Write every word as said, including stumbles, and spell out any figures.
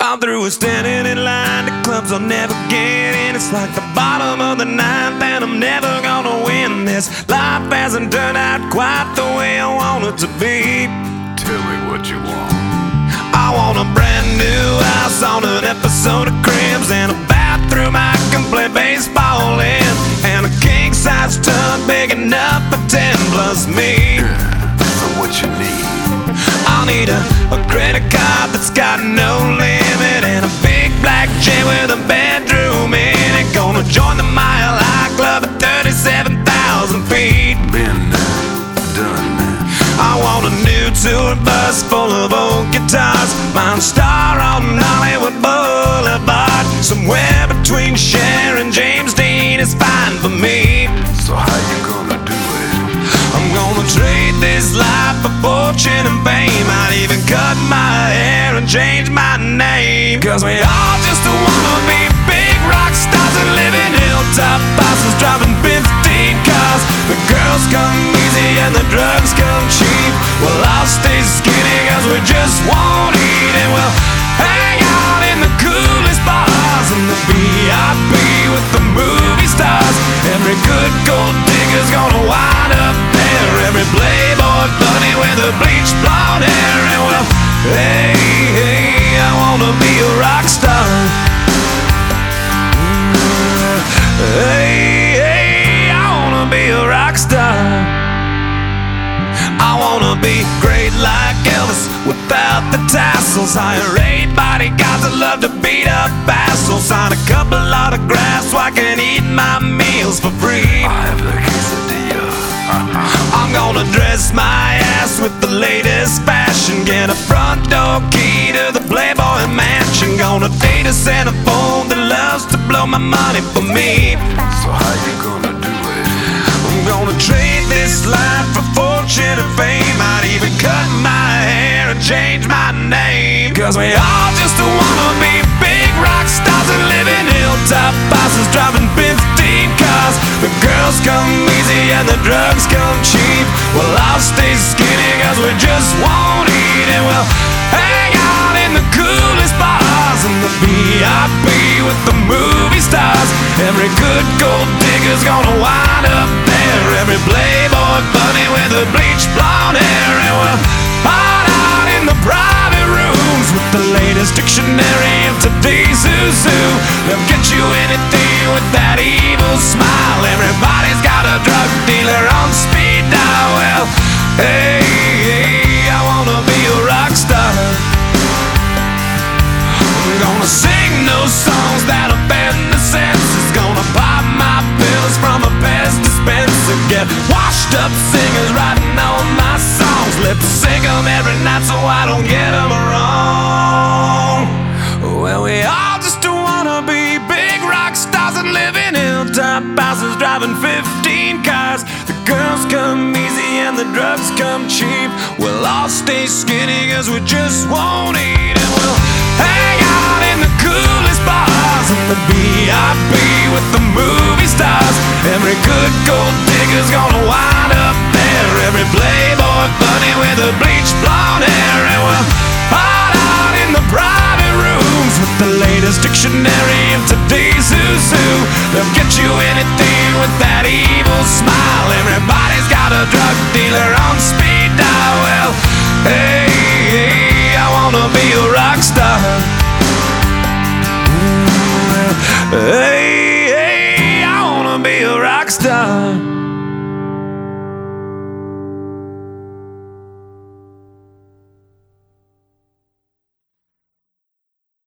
I'm through with standing in line to clubs I'll never get in. It's like the bottom of the ninth and I'm never gonna win this. Life hasn't turned out quite the way I want it to be. Tell me what you want. I want a brand new house on an episode of Cribs, and a bathroom I can play baseball in, and a king-size tub big enough for ten plus me. Yeah, so what you need? I'll need a, a credit card that's got no limit, and a big black jet with a bedroom in it. Gonna join the Mile High Club at thirty-seven thousand feet. Been there, done that. I want a new tour bus full of old guitars, mine star on Hollywood Boulevard. Somewhere between Cher and James Dean is fine for me. So how you gonna do it? I'm gonna trade this life for fortune and fame. I'd even cut my hair and change my name, 'cause we all just wanna be big rock stars and live in hilltop bosses, driving fifteen cars. The girls come easy and the drugs come cheap. Well, I'll stay skinny 'cause we just won't eat, and we'll hang out in the coolest bars in the V I P with the movie stars. Every good gold digger's gonna wind up there, every playboy bunny with a bleached blonde hair. And well, hey, hey, I wanna be a rock star. Hey, hey, I wanna be a rock star. I wanna be great like Elvis without the tassels. Hire eight bodyguards that love to beat up assholes. Sign a couple autographs so I can eat my meals for free. I have the quesadilla. I'm gonna dress my ass with the latest fashion, get a front door key to the Playboy Mansion. Gonna date a centerfold that loves to blow my money for me. So how you gonna do it? I'm gonna trade this life for fortune and fame. I'd even cut my hair and change my name, 'cause we all just wanna be big rock stars and live in hilltop bosses, driving fifteen cars. The girls come easy and the drugs come cheap. Well, I'll stay skinny 'cause we just won't eat, and we'll hang out in the coolest bars in the V I P with the movie stars. Every good gold digger's gonna wind up there, every playboy bunny with a bleached blonde hair. And we'll hide out in the private rooms with the latest dictionary of today's who's who. They'll get you anything with that evil smile. Everybody's got a drug dealer on speed dial. Well, hey, hey, I wanna be a rock star. I'm gonna sing those songs that offend the senses. Gonna pop my pills from a Pez dispenser. Get washed up singers writing all my songs. Lip sync them every night so I don't get them wrong. Well, we all just wanna be big rock stars and live in hilltop houses, driving fifteen cars. The girls come easy and the drugs come cheap. We'll all stay skinny 'cause we just won't eat, and we'll hang out in the coolest bars in the V I P with the movie stars. Every good gold digger's gonna wind up there, every playboy bunny with a bleached blonde hair. And we'll hide out in the private rooms with the latest dictionary of today's who's who. They'll get you anything with that evil smile. Everybody's got a drug dealer on speed dial. Well, hey, hey, I wanna be a rock star. Hey, hey, I wanna be a rock star.